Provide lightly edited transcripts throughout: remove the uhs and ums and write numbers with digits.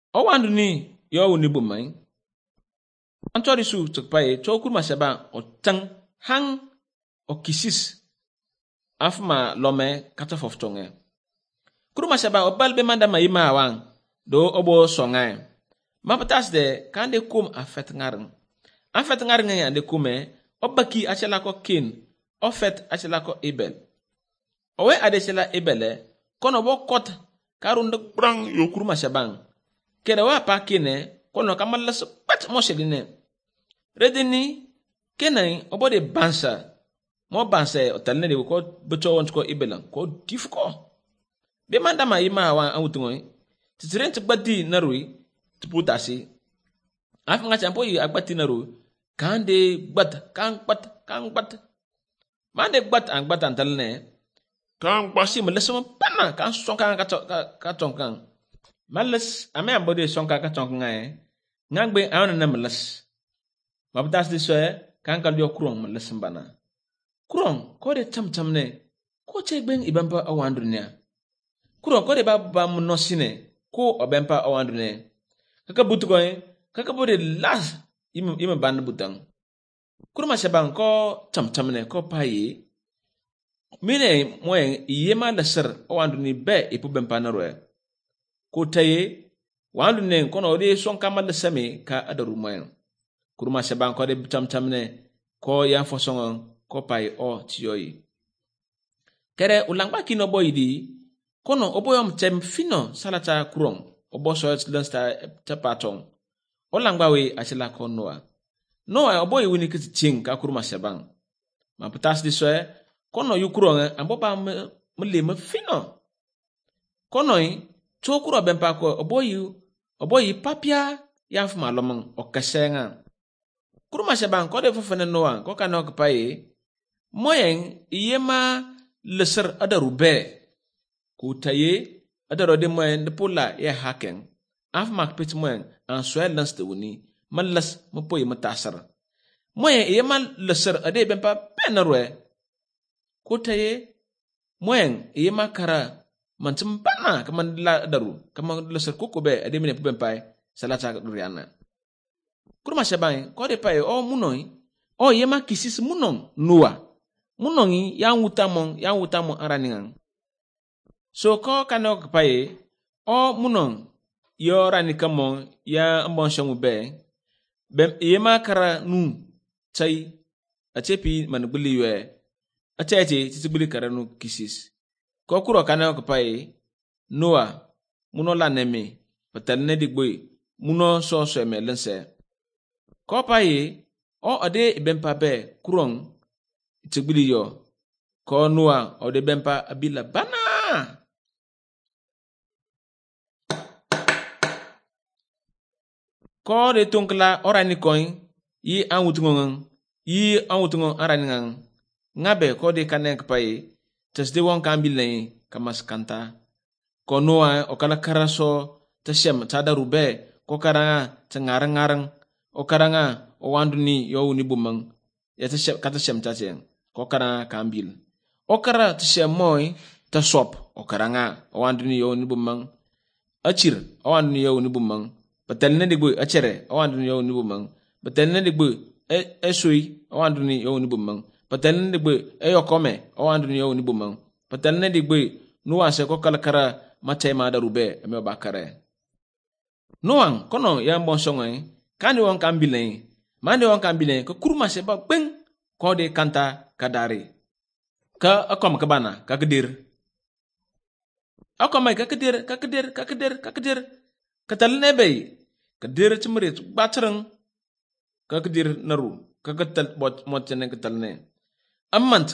o wandu ni yo ni bumai antori su tukpai to kurma seba o tang hang o kisis afma lome kata foftonge kurma seba o balbe manda mayima wang do obo songai mapatas de kande kum afet ngarng ya de kume obaki achela ko kin ofet achela ko ibel owe adechela ibele kono bo kot karund brang yo kurma shabang kede wa pa kine kono kamalla spat mo shedine redini kenai obode bansa mo bansa otalne de ko beto won ko ibelan ko difko be manda ma yima wa awtungoy titrent gbadi narui tputasi af nga champo yi agbati naru kande gbat kan gbat mande gbat an gbat antalne kan gbasi melesum pana kan sonka ka tonkan males ame ambode sonka ka tonkan ngangbe awon na meles mabdas de so kan dio kurong meles bana kurong ko de tam ne ko chegben ibamba awandrunya kurong ko de ba munosine ko obempa awandrune kaka butugoy kaka bode las ima band butang kurma shaban ko tam ne ko payi mine moyen yema la ser awandruni be ipu bempa na roe ko taye wandune kono de son kamal same ka adaru moyen kurma shaban ko de tam ne ko ya fosongo ko payi o tiyoyi kere ulangba kino boyidi kono oboyom tem fino salata kurong obo so lensta tapatong olangbawe achila ko noa oboy wini kiti ting ka kurma shabang ma patas di soe kono yukurong amboba mleme fino kono to kuro bempa ko oboy papia yafma lomang okasenga kurma shabang ko de fofene noa ko kanok paye moyen yema leser adarube kutaye adaro de moyen de pola ya haken af mak pit moyen an soel lans de woni malas mo poy matasar moyen e mal leser ade bempa penarwe kutaye moyen e makara mantum bana kaman la daru kaman leser kokobe ade mine bempa salata duriana kurma shaban ko de paye o munoi o yema kisis munon nuwa munongi yang utamon araningan so ko kanok paye o munon yo rani kamon ya ambon shamu be bem yema kara nu chai achepi man buliwe acheche titibuli kara nu kisis ko kuro kanok paye noa muno la neme patalne digboy muno so me lense ko paye o ade bempa be kurong tibuli yo ko noa ode bempa abila bana ko de tunkla orani koin yi anwutungon araningan ngabe ko de kanek paye tesde won kambilen kamas kanta ko noa okala karaso tashem tadarube ko karanga tangarang o karanga o wanduni yo ni bumang ya tashem katashem tachen ko karanga kambil o kara tashem moy tasop o karanga o wanduni yo ni bumang achir o wanduni yo ni bumang batalne digbu achere awanduni yo ni bumang batalne digbu esui awanduni yo ni bumang batalne digbu eyokome awanduni yo ni bumang batalne digbu nuwase ko kalakara matema darube me bakare nuwan kono ya mbonsongo kani won kambilen mande won kambilen ko kurma se ba ben ko de kanta kadari ka akom kabana ka kedir akom ka kedir katalne bay kadir chimrit batrang ka kedir naru ka katal bot motene katalne amant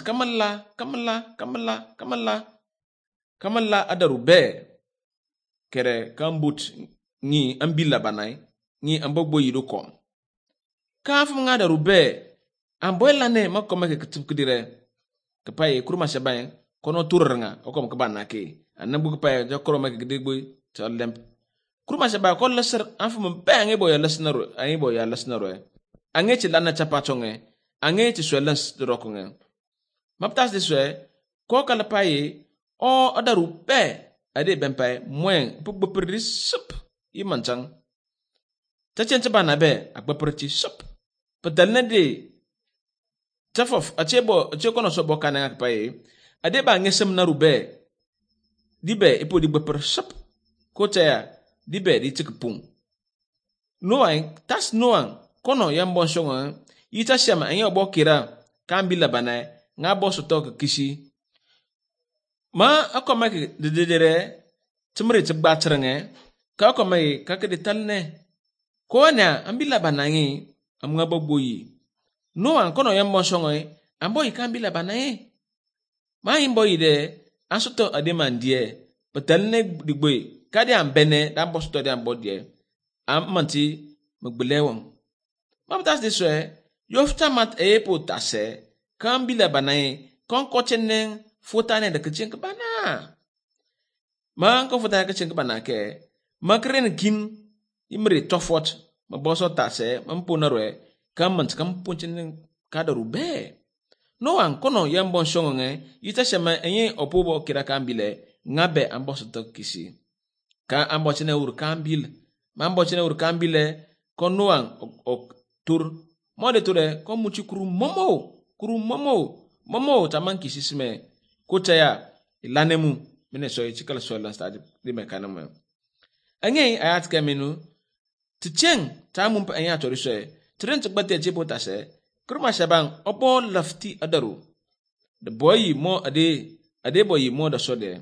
kamalla adaru be kere kambut ni ambila banai ni ambogbo yido kom ka fu nga daru be amboyla ne makoma ke katub kudire ka paye kurma shabaye kono turranga okom ka banake annabu ka paye jokoro make digbo to lemp kurma shabaye ko lesser afu mo be ange boya lesnaro ange ci lana chapachonge ange ci swelens drokonge maptas de swe ko kala paye o adaru be ade bempai moyen pugbo perdi sup i manchang ta chen cha bana be agbaper chi sop padal na de tafof ache kono so bokana ak pae ade ba ngesem na rube dibe ipo di gbaper sop ko ya dibe di tikpung noang tas noang kono yambon shonga ita shama anya obo kira kambila bana nga bo soto kisi ma akoma ke dedere tumre tibba trenge ka akoma ka ke de talne ko na ambila bana ngi am nga boyi noang kono yambon shonga ambo ikambila bana ma imbo ide asoto ademandie betalne digboy kadi ambene dan bo soto de ambo die amanti magbelewon mabtas de so yofta mat epo tase kambila banae kon kochenen fotane de kichin bana man ko fotane kichin bana ke makren kin imre tofot maboso tase mampona roe kamant kampunchen kadaru be no an kono yambon shonge ita shema enye opobo kira kambile ngabe amboso to kisi ka ambochene ur kambile mambochene ur kambile konuan ok tur mode ture ko muchi kuru momo taman kisisme kotaya ilanemu mine so chikala so la stadi di mekanama anye ayat kamenu ticheng tamum pa anya tori so tren tgbate jibo tase kurma shabang obo lafti adaru the boy mo ade boy mo da so de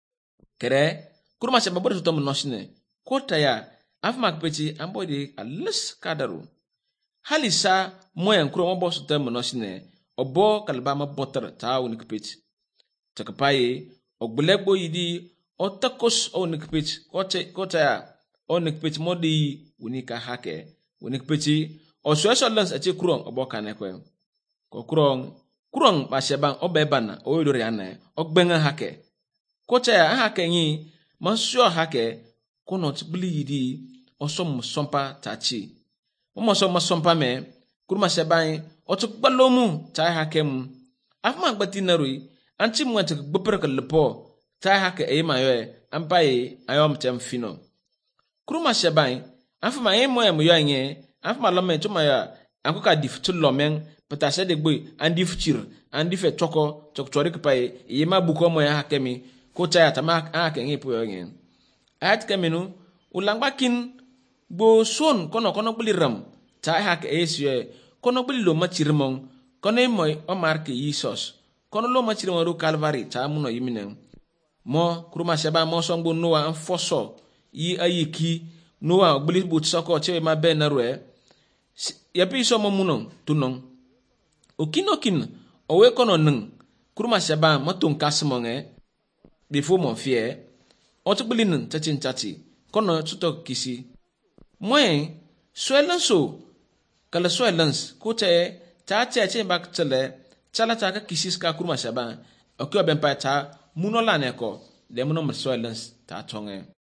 kere kurma shabang bodo to nosine kotaya afmak peti ambodi alis kadaru halisa moyan kuro mo boso te monosine obo kalbama botter tawo nikpit takapaye ogblego yidi otakos o nikpit kota o nikpit modi unika hake unikpiti o social lens ati kurong obo kanekwe ko kurong ba shebang obebana o yodori ane ogbenga hake kota ya hake nyi masyo hake kono tbili yidi osom sompa tachi mo so masompa me kurma sebai otuk balomu tai hakem afma gbati narui anti mo tek gbper ka lepo tai hake e mayo ampai ayom tem fino kurma sebai afma e mo em yo anye afma lome to maya ankoka dif to lomen petase de gboy andif chir andif etoko toktori kpai e ma buko mo ya hakemi ko tai atama ake ngi po yo ngi at kamenu ulangbakin bo son kono buliram ta hak esye kono buli lo machirmong kono moy o marke yisos kono lo machirmong ru calvary ta muno yiminen mo kuruma sheba mo songbo noa an foso yi ayiki noa buli but soko che ma benarwe ya pi so mo muno tunon okinokin owe kono nung kuruma sheba matun kasmonge before mo fie otubulin tachin tati kono tuto kisi moy swellanso kala swellans kote ta che bak tele chala ta ka kisis ka kurma shaba okyo ben pa ta muno la ne ko de muno swellans ta tonge